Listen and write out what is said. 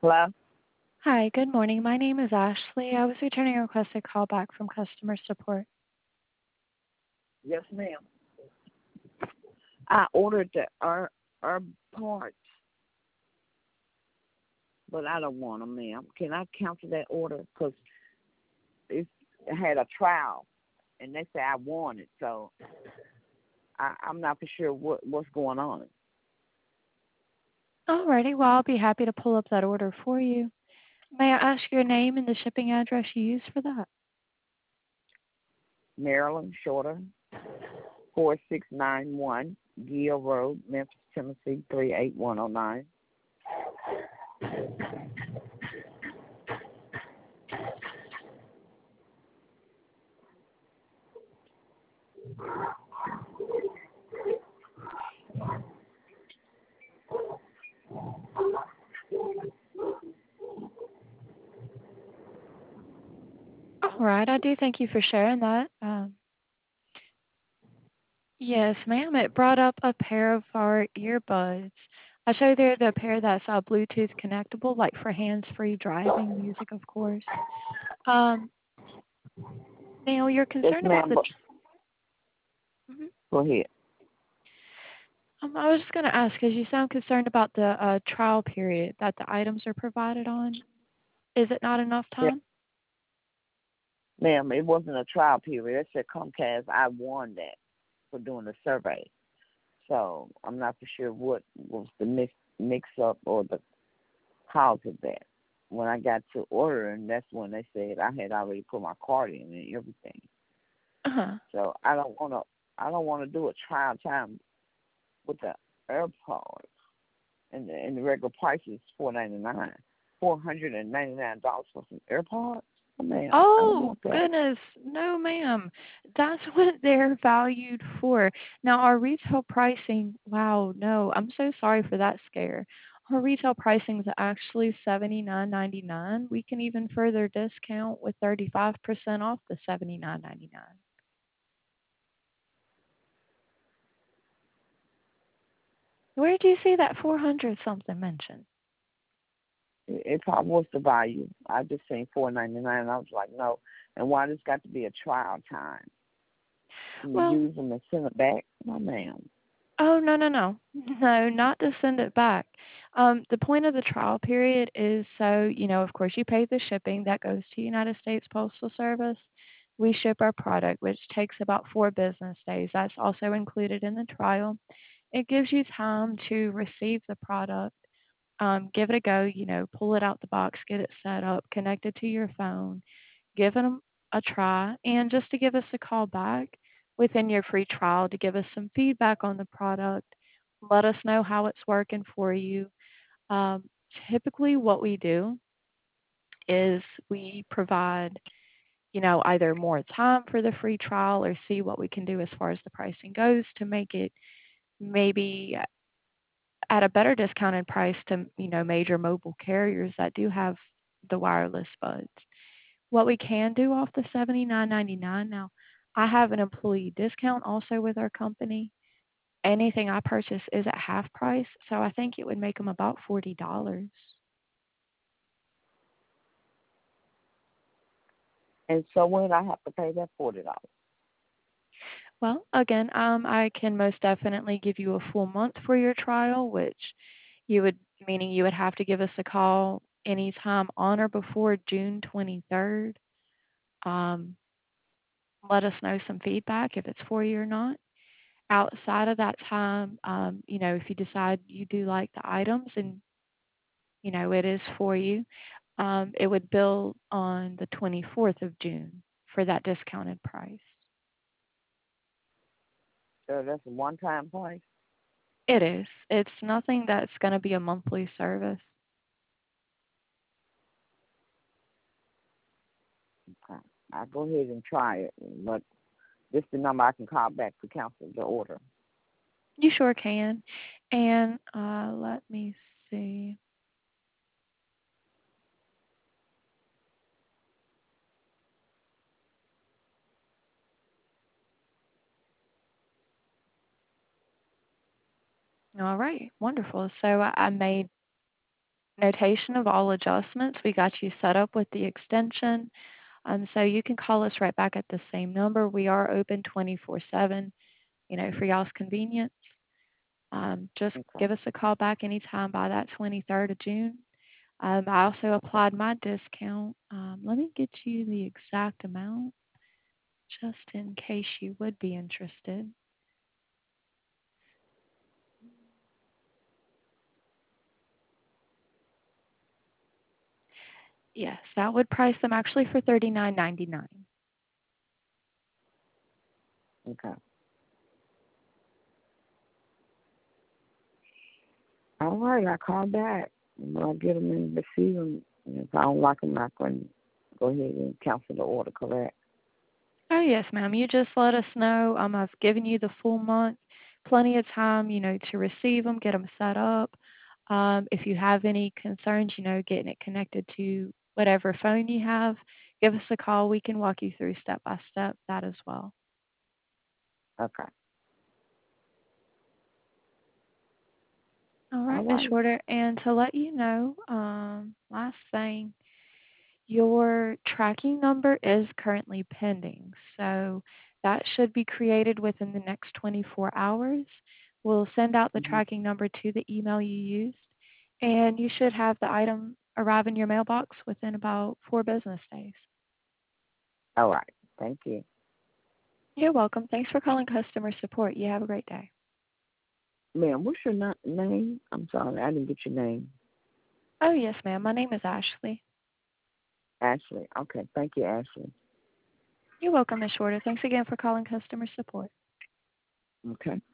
Hello? Hi, good morning. My name is Ashley. I was returning a requested call back from customer support. Yes, ma'am. I ordered the herb parts, but I don't want them, ma'am. Can I cancel that order? Because it had a trial, and they say I want it, so I'm not for sure what's going on. Alrighty, well, I'll be happy to pull up that order for you. May I ask your name and the shipping address you used for that? Maryland Shorter, 4691 Gill Road, Memphis, Tennessee, 38109. Alright, I do thank you for sharing that. Yes, ma'am, it brought up a pair of our earbuds. I show there the pair that's Bluetooth connectable, like for hands-free driving music, of course. Um, Now, you're Yes, concerned about ma'am, the... but Mhm. go ahead. I was just going to ask, because you sound concerned about the trial period that the items are provided on. Is it not enough Yeah, time? ma'am, it wasn't a trial period. It said Comcast, I won that for doing the survey. So I'm not for sure what was the mix up or the cause of that. When I got to ordering, that's when they said I had already put my card in and everything. Uh-huh. So I don't wanna do a trial time with the AirPods and the regular price is $499 for some AirPods. Oh, man, I don't Oh, want that. goodness. No, ma'am. That's what they're valued for. Now, our retail pricing, wow, no, I'm so sorry for that scare. Our retail pricing is actually $79.99. We can even further discount with 35% off the $79.99. Where do you see that 400 something mentioned? It probably was the value. I just seen $4.99. I was like, no. And why this got to be a trial time? Can you Well, use them and send it back? No, ma'am. oh, no, no, no. No, not to send it back. The point of the trial period is so, of course, you pay the shipping that goes to United States Postal Service. We ship our product, which takes about 4 business days. That's also included in the trial. It gives you time to receive the product, give it a go, pull it out the box, get it set up, connect it to your phone, give it a try, and just to give us a call back within your free trial to give us some feedback on the product, let us know how it's working for you. Um, Typically, what we do is we provide, either more time for the free trial or see what we can do as far as the pricing goes to make it maybe at a better discounted price to, major mobile carriers that do have the wireless buds. What we can do off the $79.99 now, I have an employee discount also with our company. Anything I purchase is at half price, so I think it would make them about $40. And so when I have to pay that $40? Well, again, I can most definitely give you a full month for your trial, which you would, meaning you would have to give us a call anytime on or before June 23rd. Um, Let us know some feedback if it's for you or not. Outside of that time, if you decide you do like the items and, it is for you, it would bill on the 24th of June for that discounted price. So that's a one-time price. It is. It's nothing that's going to be a monthly service. Okay. I'll go ahead and try it, but this is the number I can call back to cancel the order. You sure can. And let me see. All right, wonderful. So I made notation of all adjustments. We got you set up with the extension. So you can call us right back at the same number. We are open 24/7, for y'all's convenience. Just Okay. give us a call back anytime by that 23rd of June. I also applied my discount. Let me get you the exact amount just in case you would be interested. Yes, that would price them actually for $39.99. Okay. All right, I call back. When I get them and receive them, and if I don't like them, I'm going to go ahead and cancel the order, correct? Oh, yes, ma'am. You just let us know. I've given you the full month, plenty of time, to receive them, get them set up. If you have any concerns, getting it connected to whatever phone you have, give us a call. We can walk you through step by step that as well. Okay. All All right, Miss right. Shorter. And to let you know, last thing, your tracking number is currently pending, so that should be created within the next 24 hours. We'll send out the Mm-hmm. tracking number to the email you used, and you should have the item arrive in your mailbox within about 4 business days. All right. Thank you. You're welcome. Thanks for calling customer support. You have a great day. Ma'am, what's your name? I'm sorry, I didn't get your name. Oh, yes, ma'am. My name is Ashley. Ashley. Okay. Thank you, Ashley. You're welcome, Ms. Shorter. Thanks again for calling customer support. Okay.